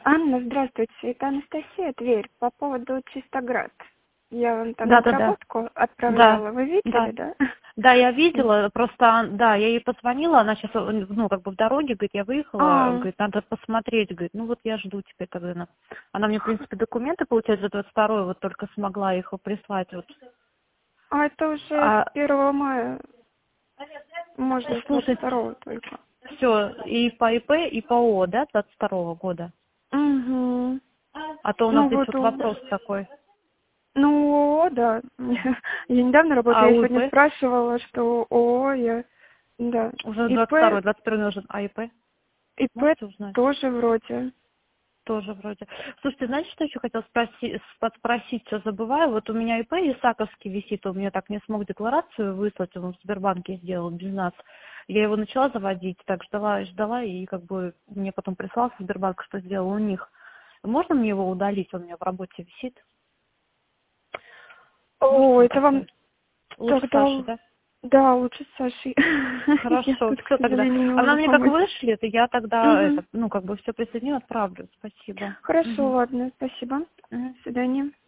Анна, здравствуйте. Это Анастасия, Тверь. По поводу Чистоград. Я вам там Да, да, да. отработку Да, отправляла. Вы видели, да. да? Да, я видела, просто, да, я ей позвонила, она сейчас, ну, как бы в дороге, говорит, я выехала, А, говорит, надо посмотреть, говорит, ну, вот я жду теперь, когда она мне, в принципе, документы, получается, за 22-й, вот только смогла их прислать, вот. это уже А, с 1 мая. Можно с слушай, 22 только. все, и по ИП, и по ООО, да, 22-го года? Угу. А то у нас Ну здесь вот, вот вопрос такой. ну, да. Я недавно работала, А я у ИП? сегодня спрашивала, что я, да. Уже ИП, 22-й, 21-й нужен, а ИП? ИП Можете узнать? тоже вроде. Тоже вроде. Слушайте, знаете, что еще хотела спросить, все забываю. Вот у меня ИП Исаковский висит, он мне так не смог декларацию выслать, он в Сбербанке сделал без нас. Я его начала заводить, так ждала и ждала, и как бы мне потом прислал со Сбербанка, что сделал у них. Можно мне его удалить, он у меня в работе висит? О, Можно это вам как-то? Лучше Саши, тогда, да? да, лучше с Сашей. Я Хорошо, тут, к все тогда. сожалению, не Она могу мне как помочь. вышлет, и я тогда, Мгм. ну, как бы все присоединю, отправлю. Спасибо. Хорошо, Мгм. ладно, спасибо. Мгм. До свидания.